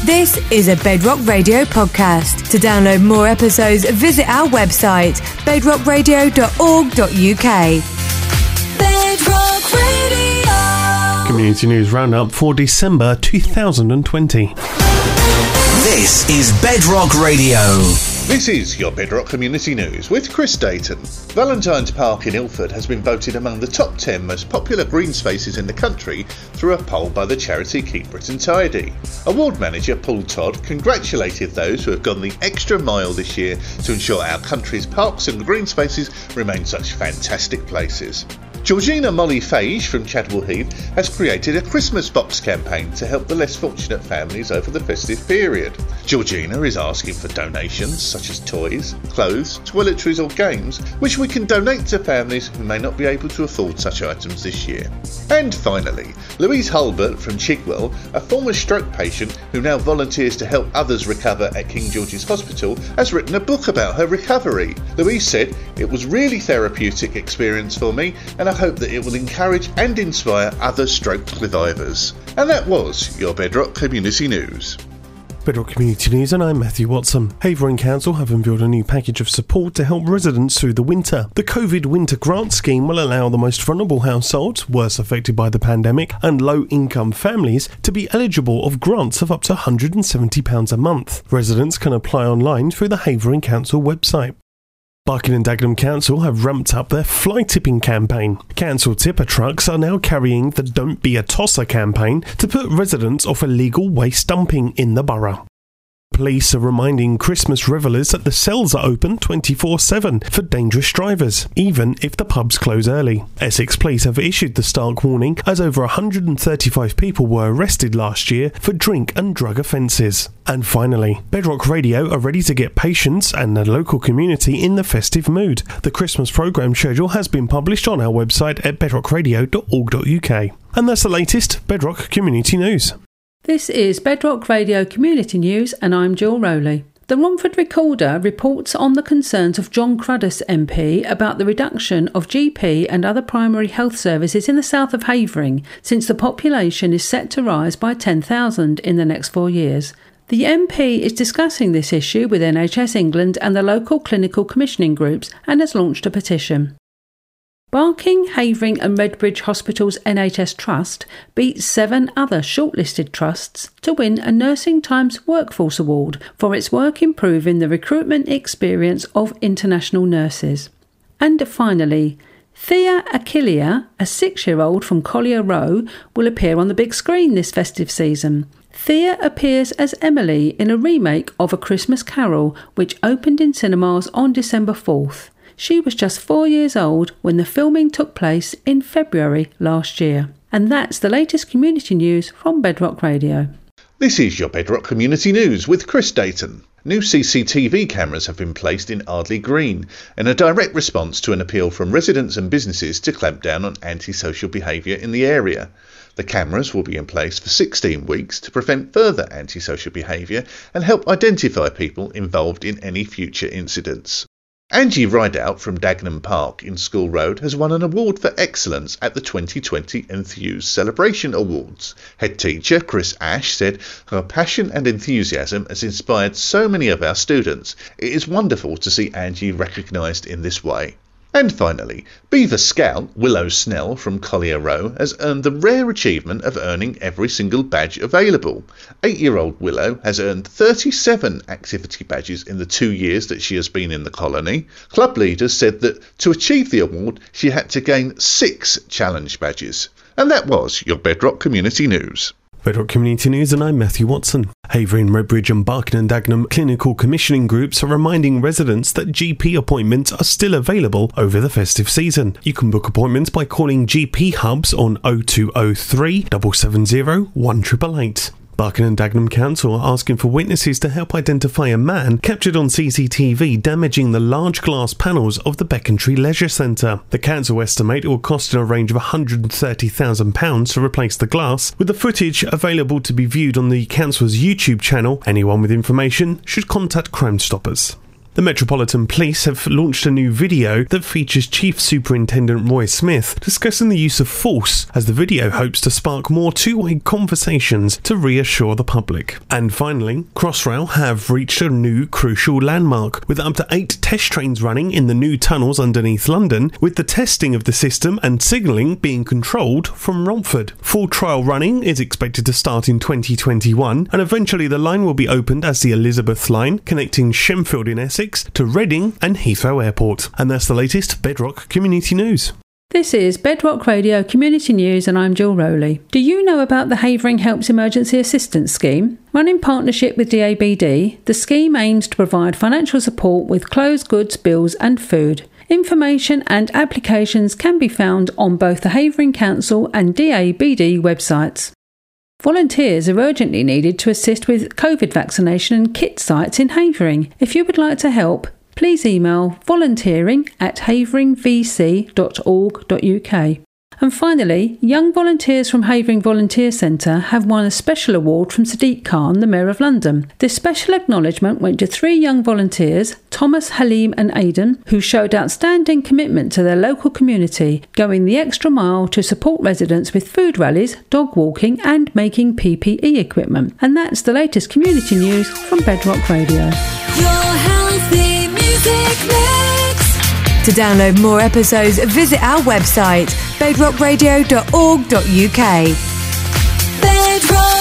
This is a Bedrock Radio podcast. To download more episodes, visit our website, bedrockradio.org.uk. Bedrock Radio. Community News Roundup for December 2020. This is Bedrock Radio. This is your Bedrock Community News with Chris Dayton. Valentine's Park in Ilford has been voted among the top 10 most popular green spaces in the country through a poll by the charity Keep Britain Tidy. Award manager Paul Todd congratulated those who have gone the extra mile this year to ensure our country's parks and green spaces remain such fantastic places. Georgina Molly Fage from Chadwell Heath has created a Christmas box campaign to help the less fortunate families over the festive period. Georgina is asking for donations such as toys, clothes, toiletries or games, which we can donate to families who may not be able to afford such items this year. And finally, Louise Hulbert from Chigwell, a former stroke patient who now volunteers to help others recover at King George's Hospital, has written a book about her recovery. Louise said, "It was really therapeutic experience for me, and I hope that it will encourage and inspire other stroke survivors." And that was your Bedrock Community News. Bedrock Community News, and I'm Matthew Watson. Havering Council have unveiled a new package of support to help residents through the winter. The COVID Winter Grant Scheme will allow the most vulnerable households, worst affected by the pandemic, and low-income families to be eligible of grants of up to £170 a month. Residents can apply online through the Havering Council website. Barking and Dagenham Council have ramped up their fly tipping campaign. Council tipper trucks are now carrying the Don't Be a Tosser campaign to put residents off illegal waste dumping in the borough. Police are reminding Christmas revellers that the cells are open 24/7 for dangerous drivers, even if the pubs close early. Essex Police have issued the stark warning as over 135 people were arrested last year for drink and drug offences. And finally, Bedrock Radio are ready to get patients and the local community in the festive mood. The Christmas programme schedule has been published on our website at bedrockradio.org.uk. And that's the latest Bedrock Community News. This is Bedrock Radio Community News and I'm Jill Rowley. The Romford Recorder reports on the concerns of John Cruddas MP about the reduction of GP and other primary health services in the south of Havering since the population is set to rise by 10,000 in the next 4 years. The MP is discussing this issue with NHS England and the local clinical commissioning groups and has launched a petition. Barking, Havering and Redbridge Hospital's NHS Trust beat 7 other shortlisted trusts to win a Nursing Times Workforce Award for its work improving the recruitment experience of international nurses. And finally, Thea Achillea, a 6-year-old from Collier Row, will appear on the big screen this festive season. Thea appears as Emily in a remake of A Christmas Carol, which opened in cinemas on December 4th. She was just 4 years old when the filming took place in February last year. And that's the latest community news from Bedrock Radio. This is your Bedrock Community News with Chris Dayton. New CCTV cameras have been placed in Ardley Green in a direct response to an appeal from residents and businesses to clamp down on antisocial behaviour in the area. The cameras will be in place for 16 weeks to prevent further antisocial behaviour and help identify people involved in any future incidents. Angie Rideout from Dagenham Park in School Road has won an award for excellence at the 2020 Enthuse Celebration Awards. Head teacher Chris Ash said her passion and enthusiasm has inspired so many of our students. It is wonderful to see Angie recognised in this way. And finally, Beaver Scout Willow Snell from Collier Row has earned the rare achievement of earning every single badge available. 8-year-old Willow has earned 37 activity badges in the 2 years that she has been in the colony. Club leaders said that to achieve the award, she had to gain 6 challenge badges. And that was your Bedrock Community News. Bedrock Community News, and I'm Matthew Watson. Havering, Redbridge and Barking and Dagenham clinical commissioning groups are reminding residents that GP appointments are still available over the festive season. You can book appointments by calling GP Hubs on 0203 770 1888. Barking and Dagenham Council are asking for witnesses to help identify a man captured on CCTV damaging the large glass panels of the Becontree Leisure Centre. The council estimate it will cost in a range of £130,000 to replace the glass, with the footage available to be viewed on the council's YouTube channel. Anyone with information should contact Crime Stoppers. The Metropolitan Police have launched a new video that features Chief Superintendent Roy Smith discussing the use of force, as the video hopes to spark more two-way conversations to reassure the public. And finally, Crossrail have reached a new crucial landmark, with up to 8 test trains running in the new tunnels underneath London, with the testing of the system and signalling being controlled from Romford. Full trial running is expected to start in 2021, and eventually the line will be opened as the Elizabeth line, connecting Shenfield in Essex to Reading and Heathrow Airport. And that's the latest Bedrock Community News. This is Bedrock Radio Community News and I'm Jill Rowley. Do you know about the Havering Helps Emergency Assistance Scheme? Run in partnership with DABD, the scheme aims to provide financial support with closed goods, bills and food. Information and applications can be found on both the Havering Council and DABD websites. Volunteers are urgently needed to assist with COVID vaccination and kit sites in Havering. If you would like to help, please email volunteering@haveringvc.org.uk. And finally, young volunteers from Havering Volunteer Centre have won a special award from Sadiq Khan, the Mayor of London. This special acknowledgement went to 3 young volunteers, Thomas, Halim and Aidan, who showed outstanding commitment to their local community, going the extra mile to support residents with food rallies, dog walking and making PPE equipment. And that's the latest community news from Bedrock Radio. Your healthy music mix. To download more episodes, visit our website, bedrockradio.org.uk. Bedrock.